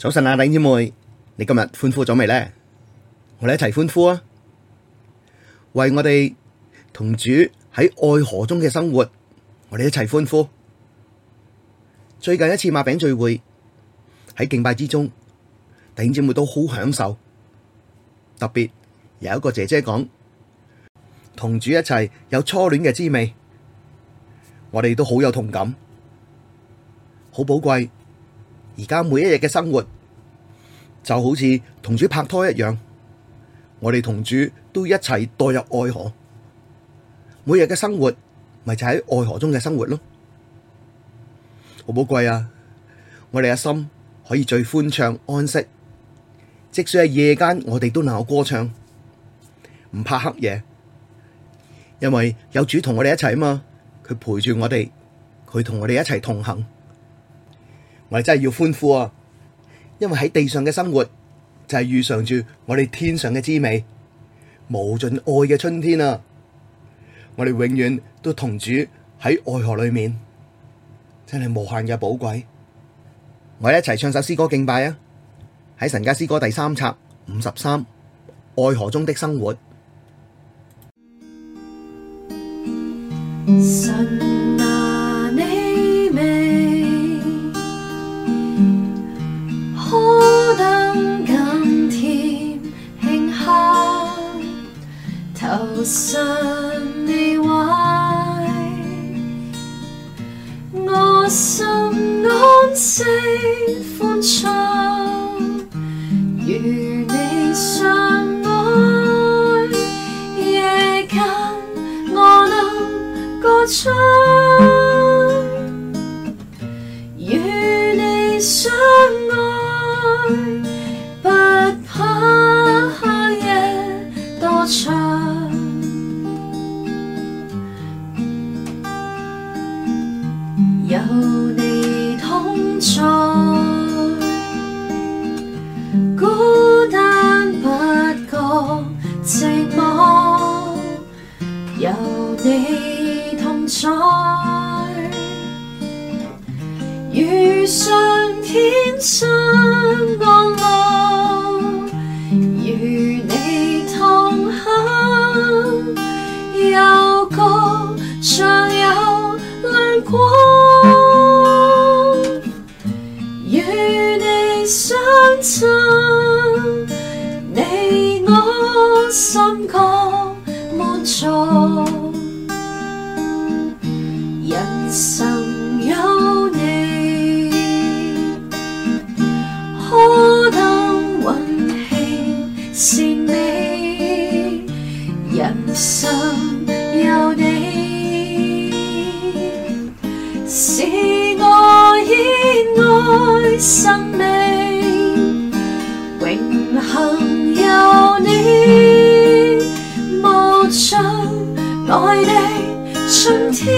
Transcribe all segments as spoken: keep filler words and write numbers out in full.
早晨啊，弟兄姊妹，你今日歡呼咗未呢？我哋一齊歡呼啊！為我哋同主喺愛河中嘅生活，我哋一齊歡呼。最近一次擘餅聚會喺敬拜之中，弟兄姊妹都好享受。特別有一個姐姐講，同主一齊有初戀嘅滋味，我哋都好有同感，好寶貴。而家每一日嘅生活就好似同主拍拖一樣，我哋同主都一齊墮入愛河，每日嘅生活咪就喺愛河中嘅生活咯，好寶貴啊！我哋嘅心可以最歡暢安息，即使係夜間，我哋都能夠歌唱，唔怕黑夜，因為有主同我哋一齊啊嘛，佢陪住我哋，佢同我哋一齊同行。我哋真係要歡呼啊！因為喺地上嘅生活就係遇上住我哋天上嘅滋味，無盡愛嘅春天啊！我哋永遠都同主喺愛河裏面，真係無限嘅寶貴。我哋一齊唱首詩歌敬拜啊！喺神家詩歌第三冊五十三，愛河中的生活。 神啊，你美，何等甘甜馨香，投身你懷，我心安息歡暢，與你相愛，夜間我能歌唱，與你相愛，不怕夜多長，有你同在，孤單不覺寂寞，有你同在，如上天心安樂，與你同行，有歌唱有亮光，與你相親，你我心覺滿足，人生有你，何等溫馨善美，人生有你，是我熱愛生命，永恆有你，無盡愛的春天，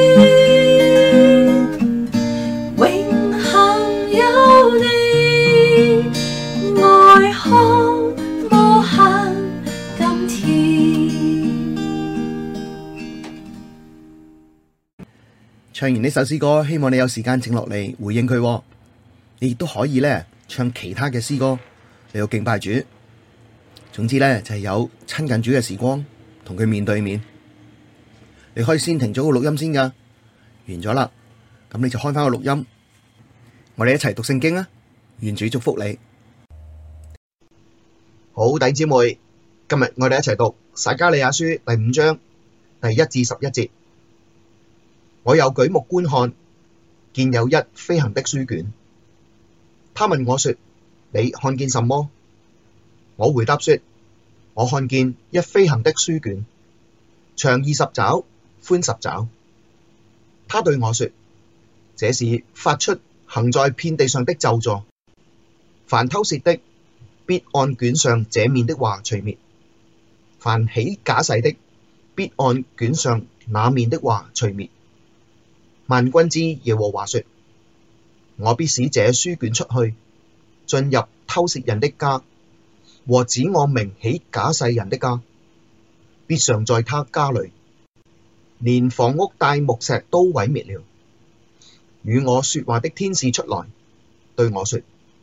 永恆有你，愛河無限甘甜。 唱完呢首詩歌，希望你有時間靜落嚟回應佢。你亦都可以咧唱其他嘅詩歌嚟到敬拜主。總之咧就係有親近主嘅時光，同佢面對面。你可以先停咗個錄音先噶，完咗啦，咁你就開翻個錄音，我哋一齊讀聖經啊！願主祝福你。好，弟兄姊妹，今日我哋一齊讀撒迦利亞書第五章第一至十一節。我又舉目觀看，見有一飛行的書卷。他問我說：你看見什麼？我回答說：我看見一飛行的書卷，長二十肘，寬十肘。他對我說：這是發出行在遍地上的咒詛，凡偷竊的，必按卷上這面的話除滅；凡起假誓的，必按卷上那面的話除滅。萬軍之耶和華說：我必使這書卷出去，進入偷竊人的家，和指我名起假誓人的家，必常在他家裡，連房屋帶木石都毀滅了。與我說話的天使出來，對我說：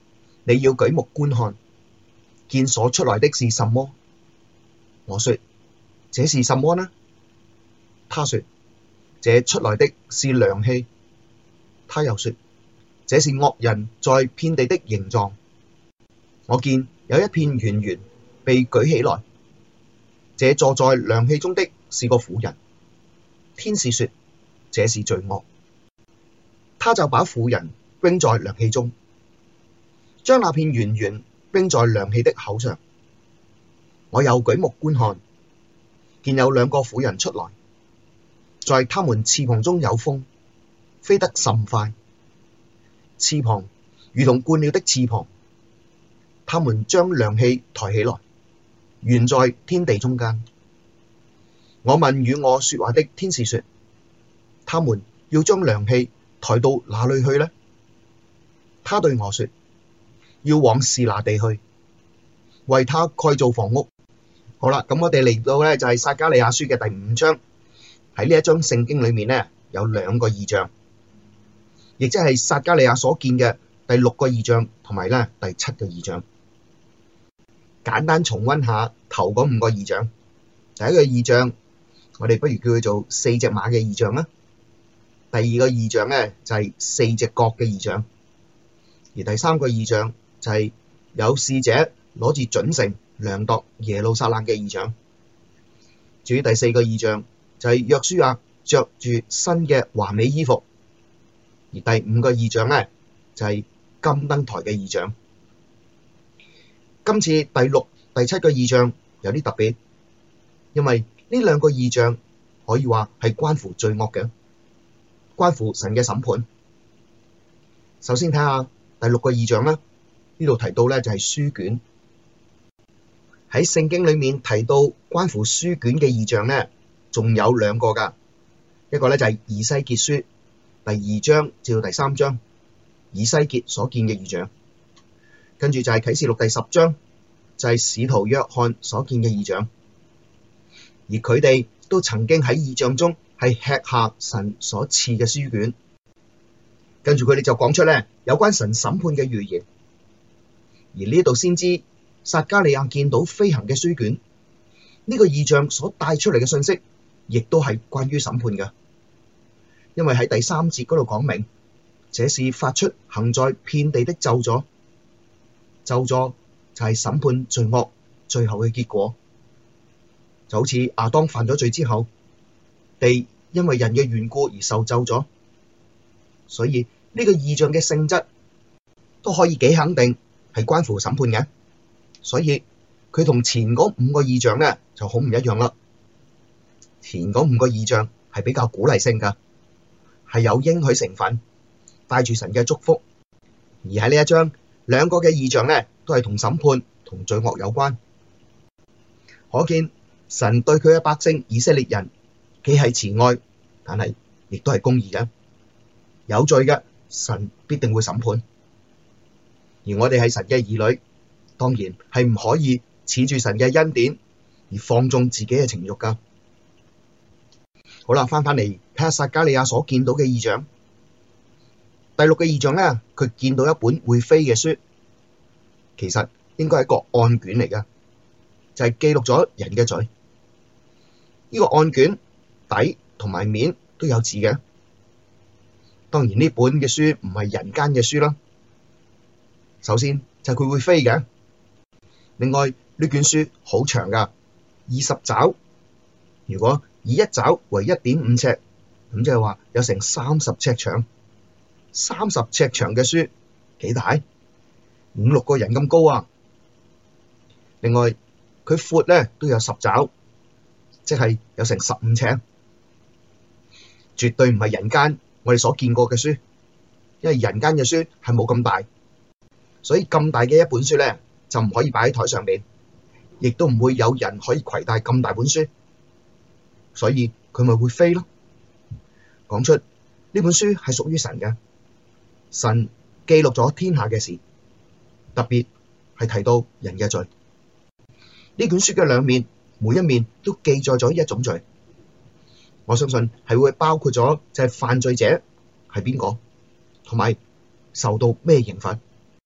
你要舉目觀看，見所出來的是什麼？我說：這是什麼呢？他說：這出來的是量器。他又說：這是惡人在遍地的形狀。我見有一片圓圓被舉起來，這坐在量器中的是個婦人。天使說：這是罪惡。他就把婦人扔在量器中，將那片圓圓扔在量器的口上。我又舉目觀看，見有兩個婦人出來，在他們翅膀中有風，飛得甚快，翅膀如同鸛鳥的翅膀。他們將量器抬起來，懸在天地中間。我問與我說話的天使說：他們要將量器抬到哪裡去呢？他對我說：要往示拿地去，為他蓋造房屋。好啦，咁我哋嚟到咧就係撒迦利亞書嘅第五章。喺呢一章聖經裏面咧有兩個異象，亦即係撒迦利亞所見嘅第六個異象同埋咧第七個異象。簡單重溫下頭嗰五個異象。第一個異象，我哋不如叫佢做四隻馬嘅異象啦。第二個異象咧就係四隻角嘅異象，而第三個異象就係有使者攞住準繩量度耶路撒冷嘅異象。至於第四個異象就係約書亞着住新嘅華美衣服，而第五個異象咧就係金燈台嘅異象。今次第六、第七個異象有啲特別，因為呢兩個異象可以話係關乎罪惡嘅，關乎神嘅審判。首先睇下第六個異象啦，呢度提到咧就係書卷。喺聖經裏面提到關乎書卷嘅異象咧，仲有兩個噶，一個咧就係以西結書第二章至到第三章，以西結所見嘅異象。跟住就係啟示錄第十章，就係使徒約翰所見嘅異象，而佢哋都曾經喺異象中係吃下神所賜嘅書卷。跟住佢哋就講出咧有關神審判嘅預言，而呢度先知撒迦利亞見到飛行嘅書卷，呢個異象所帶出嚟嘅信息，亦都係關於審判嘅，因為喺第三節嗰度講明，這是發出行在遍地的咒詛。咒詛就係審判罪惡最後嘅結果，就好似亞當犯咗罪之後，地因為人嘅緣故而受咒詛，所以呢個異象嘅性質都可以幾肯定係關乎審判嘅，所以佢同前嗰五個異象咧就好唔一樣啦。前嗰五個異象係比較鼓勵性噶，係有應許成分，帶住神嘅祝福，而喺呢一章，兩個嘅異象咧，都係同審判同罪惡有關。可見神對佢嘅百姓以色列人既係慈愛，但係亦都係公義嘅。有罪嘅神必定會審判，而我哋係神嘅兒女，當然係唔可以恃住神嘅恩典而放縱自己嘅情慾噶。好啦，翻返嚟睇下撒迦利亞所見到嘅異象。第六個異象咧，佢見到一本會飛嘅書，其實應該係一個案卷嚟嘅，就係記錄咗人嘅罪。呢個案卷底同埋面都有字嘅。當然呢本嘅書唔係人間嘅書啦。首先就係佢會飛嘅，另外呢卷書好長噶，二十爪。如果以一爪為一點五尺，咁即係話有成三十尺長。三十尺長嘅書幾大？五六個人咁高啊！另外佢闊咧都有十爪，即係有成十五尺，絕對唔係人間我哋所見過嘅書，因為人間嘅書係冇咁大，所以咁大嘅一本書咧就唔可以擺喺台上面，亦都唔會有人可以攜帶咁大本書，所以佢咪會飛咯。講出呢本書係屬於神嘅。神記錄咗天下嘅事，特別係提到人嘅罪。呢卷書嘅兩面，每一面都記載咗一種罪。我相信係會包括咗就係犯罪者係邊個，同埋受到咩刑罰。而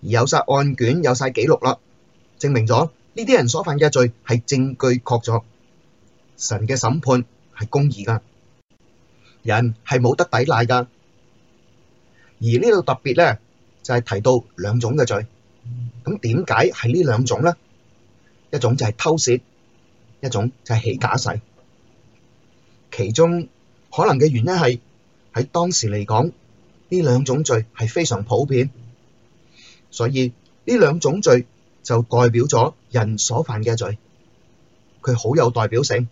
而有晒案卷，有晒記錄啦，證明咗呢啲人所犯嘅罪係證據確鑿，神嘅審判係公義噶，人係冇得抵賴噶。而呢度特別咧就係提到兩種嘅罪，咁點解係呢兩種咧？一種就係偷竊，一種就係起假誓。其中可能嘅原因係喺當時嚟講，呢兩種罪係非常普遍，所以呢兩種罪就代表咗人所犯嘅罪，佢好有代表性。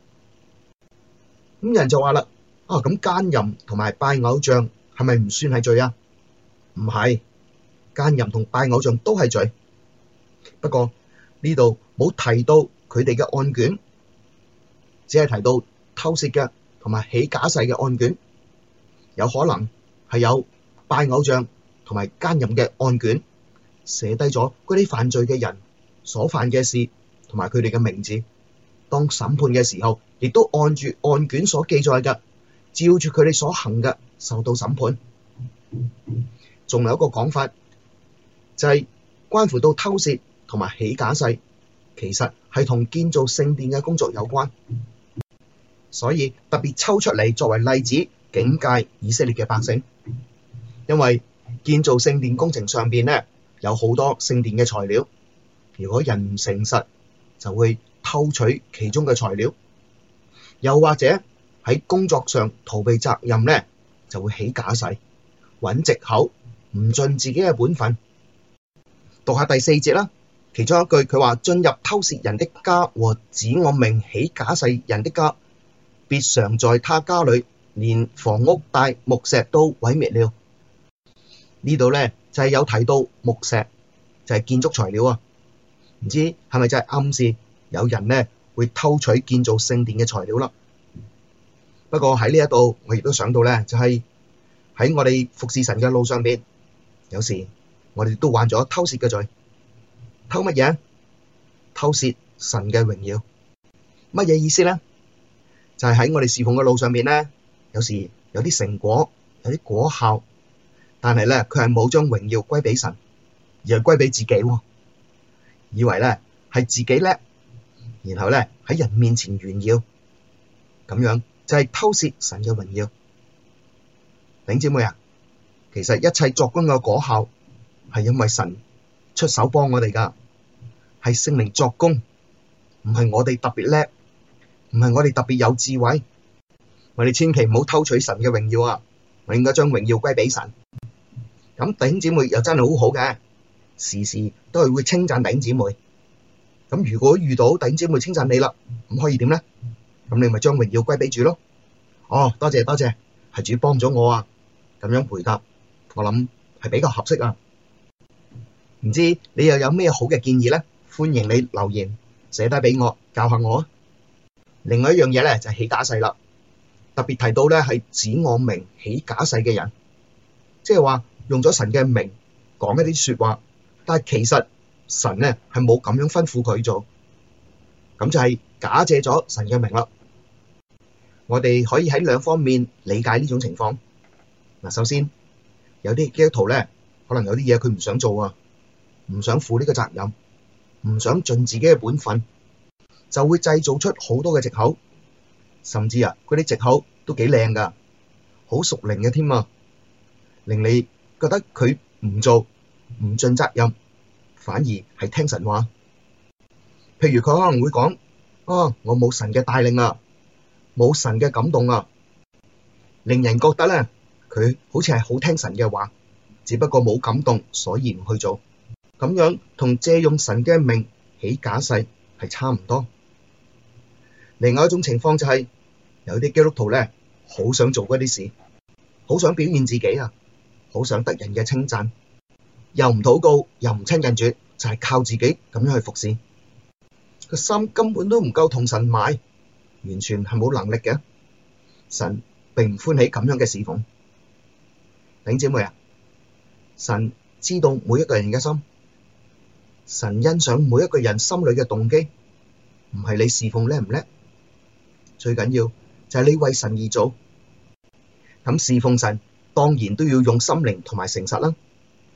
咁人就話啦，啊咁奸淫同埋拜偶像係咪唔算係罪啊？唔係，奸淫同拜偶像都係罪，不過呢度冇提到佢哋嘅案卷，只係提到偷竊嘅同埋起假誓嘅案卷，有可能係有拜偶像同埋奸淫嘅案卷，寫低咗嗰啲犯罪嘅人所犯嘅事同埋佢哋嘅名字，當審判嘅時候，亦都按住案卷所記載嘅，照住佢哋所行嘅受到審判。仲有一個講法，就係關乎到偷竊同埋起假誓，其實係同建造聖殿嘅工作有關，所以特別抽出嚟作為例子警戒以色列嘅百姓。因為建造聖殿工程上邊咧有好多聖殿嘅材料，如果人唔誠實，就會偷取其中嘅材料，又或者喺工作上逃避責任咧，就會起假誓，揾藉口，唔盡自己嘅本分。讀下第四節啦，其中一句佢話：進入偷竊人的家和指我名起假誓人的家，必常在他家裡，連房屋帶木石都毀滅了。呢度咧就係、是、有提到木石，就係、是、建築材料啊。唔知係咪就係暗示有人咧會偷取建造聖殿嘅材料啦？不過喺呢一度，我亦都想到咧，就係、是、喺我哋服侍神嘅路上邊，有時我哋都犯咗偷竊嘅罪。偷乜嘢？偷竊神嘅榮耀。乜嘢意思咧？就係、是、喺我哋侍奉嘅路上邊咧，有時有啲成果，有啲果效，但係咧佢係冇將榮耀歸俾神，而係歸俾自己喎。以為咧係自己叻，然後咧喺人面前炫耀，咁樣就係偷竊神嘅榮耀。弟兄姊妹啊，其實一切作工嘅果效係因為神出手幫我哋噶，係聖靈作工，唔係我哋特別叻，唔係我哋特別有智慧。我哋千祈唔好偷取神嘅榮耀啊！我應該將榮耀歸俾神。咁弟兄姊妹又真係好好嘅，時時都係會稱讚弟兄姊妹。咁如果遇到弟兄姊妹稱讚你啦，咁可以點咧？咁你咪將榮耀歸俾主咯。哦，多謝多謝，係主幫咗我啊！咁樣回答，我諗係比較合適啊。唔知你又有咩好嘅建議咧？歡迎你留言寫低俾我，教下我啊。另外一樣嘢咧就係起假誓啦，特別提到咧係指我名起假誓嘅人，即係話用咗神嘅名講一啲說話，但係其實神咧係冇咁樣吩咐佢做，咁就係假借咗神嘅名啦。我哋可以喺兩方面理解呢種情況。嗱，首先有啲基督徒咧，可能有啲嘢佢唔想做啊，唔想負呢個責任，唔想盡自己嘅本分，就會製造出好多嘅藉口，甚至啊嗰啲藉口都幾靚噶，好屬靈嘅添啊，令你覺得佢唔做唔盡責任，反而係聽神話。譬如佢可能會講：啊，我冇神嘅帶領啊，冇神嘅感動啊，令人覺得咧佢好似係好聽神嘅話，只不過冇感動，所以唔去做。咁樣同借用神嘅名起假誓係差唔多。另外一種情況就係、是、有啲基督徒咧，好想做嗰啲事，好想表現自己啊，好想得人嘅稱讚，又唔禱告，又唔親近主，就係、是、靠自己咁樣去服侍，個心根本都唔夠同神買，完全係冇能力嘅。神並唔歡喜咁樣嘅侍奉。弟兄姊妹啊，神知道每一個人嘅心，神欣賞每一個人心裏嘅動機，唔係你侍奉叻唔叻，最緊要就係你為神而做。咁侍奉神當然都要用心靈同埋誠實啦，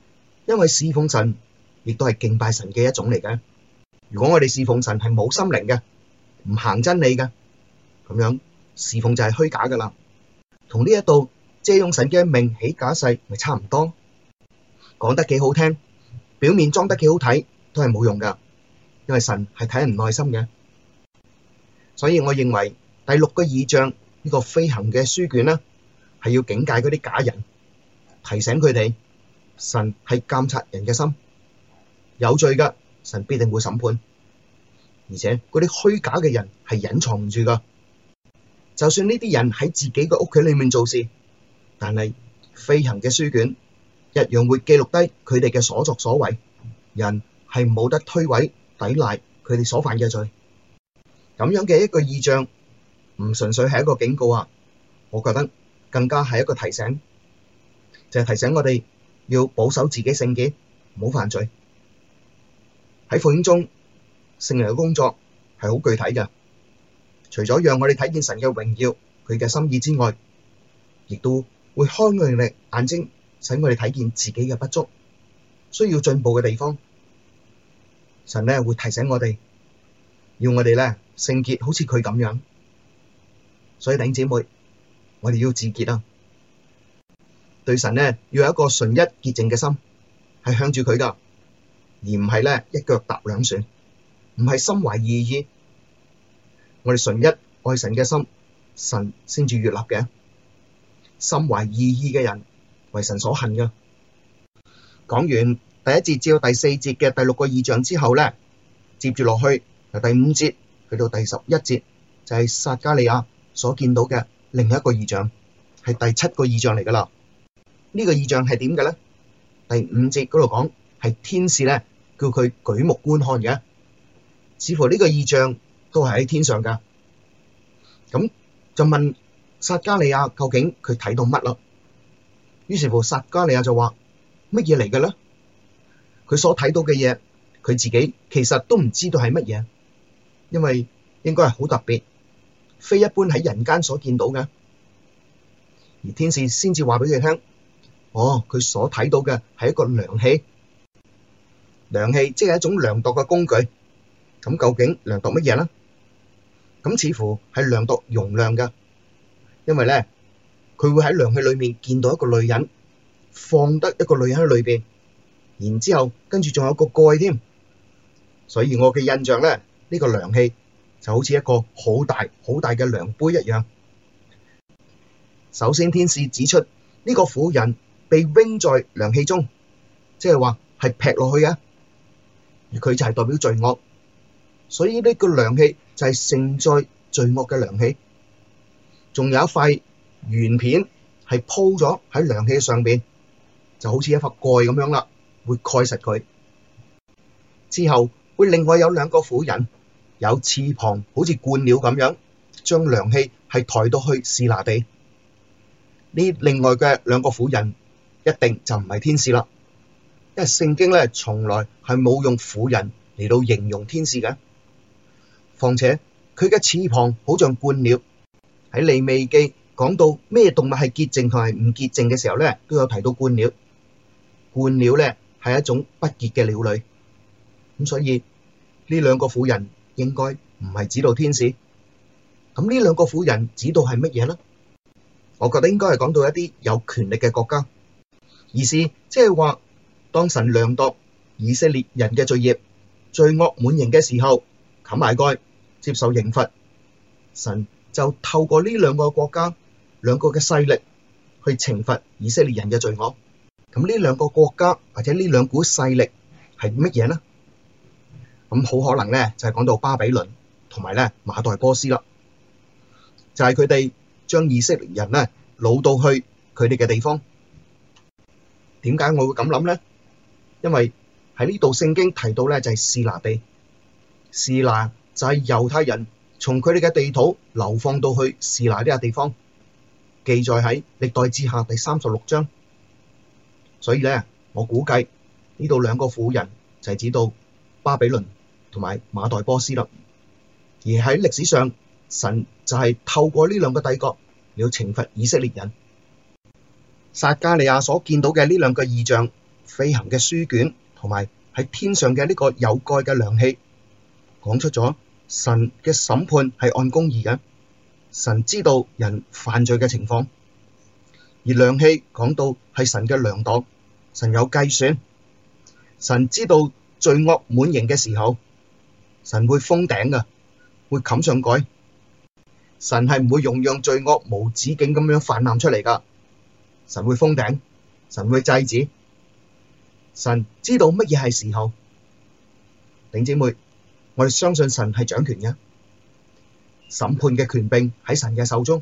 因為侍奉神亦都係敬拜神嘅一種嚟嘅。如果我哋侍奉神係冇心靈嘅，唔行真理嘅，咁樣侍奉就係虛假噶啦。同呢一度借用神嘅名起假誓，咪差唔多。講得幾好聽，表面裝得幾好睇，都係冇用噶。因為神係睇人內心嘅，所以我認為第六個異象呢個飛行嘅書卷呢，係要警戒嗰啲假人，提醒佢哋神係監察人嘅心，有罪嘅神必定會審判，而且嗰啲虛假嘅人係隱藏唔住噶。就算呢啲人喺自己嘅屋企裏面做事，但係飛行嘅書卷一樣會記錄低佢哋嘅所作所為，人係冇得推諉抵賴佢哋所犯嘅罪。咁樣嘅一個異象唔純粹係一個警告啊，我覺得更加係一個提醒，就係提醒我哋要保守自己聖潔，唔好犯罪。喺福音中聖靈嘅工作係好具體嘅，除咗讓我哋睇見神嘅榮耀佢嘅心意之外，亦都會開我哋嘅眼睛，使我哋睇見自己嘅不足，需要進步嘅地方。神咧會提醒我哋，要我哋咧聖潔，好似佢咁樣。所以弟兄姊妹，我哋要自潔啊！對神咧要有一個純一潔淨嘅心，係向住佢噶，而唔係咧一腳踏兩船，唔係心懷二意。我哋純一愛神嘅心，神先至悅納嘅。心懷二意嘅人，為神所恨噶。講完第一節至到第四節嘅第六個異象之後咧，接住落去由第五節去到第十一節，就係撒迦利亞所見到嘅另一個異象，係第七個異象嚟噶啦。呢個異象係點嘅咧？第五節嗰度講係天使咧叫佢舉目觀看嘅，似乎呢個異象都係喺天上噶。咁就問撒迦利亞究竟佢睇到乜啦？於是乎撒迦利亞就話乜嘢嚟嘅咧？佢所睇到嘅嘢，佢自己其實都唔知道係乜嘢，因為應該係好特別，非一般喺人間所見到嘅。而天使先至話俾佢聽，哦，佢所睇到嘅係一個量器，量器即係一種量度嘅工具。咁究竟量度乜嘢咧？咁似乎係量度容量嘅，因為咧佢會喺量器裏面見到一個女人，放得一個女人喺裏邊。然之後跟住仲有個蓋添，所以我嘅印象咧，呢個量器就好似一個好大好大嘅量杯一樣。首先天使指出呢個婦人被扔在量器中，即係話係劈落去嘅，而佢就係代表罪惡，所以呢個量器就係盛載罪惡嘅量器。仲有一塊圓片係鋪咗喺量器上邊，就好似一塊蓋咁樣啦，會蓋實佢。之後會另外有兩個婦人，有翅膀好似鸛鳥咁樣，將量器係抬到去示拿地。呢另外嘅兩個婦人一定就唔係天使啦，因為聖經咧從來係冇用婦人嚟到形容天使嘅。況且佢嘅翅膀好像鸛鳥，喺利未記講到咩動物係潔淨同埋唔潔淨嘅時候咧，都有提到鸛鳥。鸛鳥咧係一種不潔嘅鳥類，咁所以呢兩個婦人應該唔係指到天使。咁呢兩個婦人指到係乜嘢呢？我覺得應該係講到一啲有權力嘅國家，意思即係話當神量度以色列人嘅罪孽，罪惡滿盈嘅時候，冚埋蓋接受刑罰，神就透過呢兩個國家兩個嘅勢力去懲罰以色列人嘅罪惡。咁呢兩個國家或者呢兩股勢力係乜嘢呢？咁好可能咧就係講到巴比倫同埋咧馬代波斯啦，就係佢哋將以色列人咧擄到去佢哋嘅地方。點解我會咁諗咧？因為喺呢度聖經提到咧就係示拿地，示拿就係猶太人從佢哋嘅地土流放到去示拿呢個地方，記載喺歷代志下第三十六章。所以咧，我估計呢度兩個婦人就係指到巴比倫同埋馬代波斯啦。而喺歷史上，神就係透過呢兩個帝國嚟到懲罰以色列人。撒迦利亞所見到嘅呢兩個異象飛行嘅書卷，同埋喺天上嘅呢個有蓋嘅量器，講出咗神嘅審判係按公義嘅。神知道人犯罪嘅情況，而量器講到係神嘅量度，神有計算，神知道罪惡滿盈嘅時候，神會封頂㗎，會冚上蓋。神係唔會容讓罪惡無止境咁樣氾濫出嚟㗎，神會封頂，神會制止。神知道乜嘢係時候。弟兄姊妹，我哋相信神係掌權嘅，審判嘅權柄喺神嘅手中。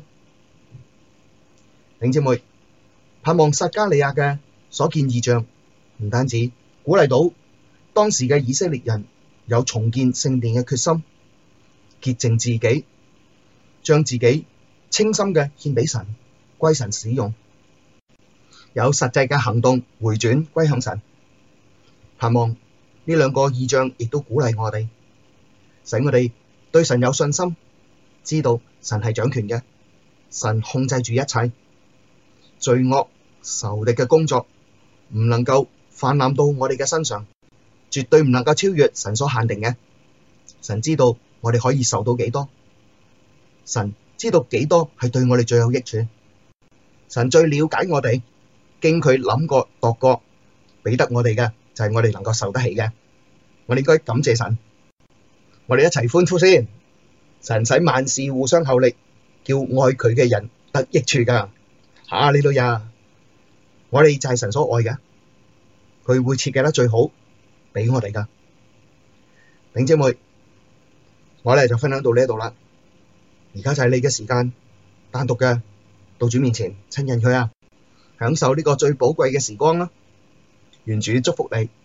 弟兄姊妹，盼望撒迦利亞嘅所見異象，唔單止鼓勵到當時嘅以色列人有重建聖殿嘅決心，潔淨自己，將自己清心嘅獻俾神，歸神使用，有實際嘅行動回轉歸向神。盼望呢兩個異象亦都鼓勵我哋，使我哋對神有信心，知道神係掌權嘅，神控制住一切，罪惡仇敵嘅工作唔能夠氾濫到我哋嘅身上，絕對唔能夠超越神所限定嘅。神知道我哋可以受到幾多，神知道幾多係對我哋最有益處，神最了解我哋，經佢諗過度過，俾得我哋嘅就係我哋能夠受得起嘅。我哋應該感謝神，我哋一齊歡呼先。神使萬事互相效力，叫愛佢嘅人得益處噶。哈利路亞！我哋就係神所愛嘅，佢會設計得最好俾我哋噶。弟兄姊妹，我哋就分享到呢度啦。而家就係你嘅時間，單獨嘅到主面前親近佢啊，享受呢個最寶貴嘅時光啦。願主祝福你。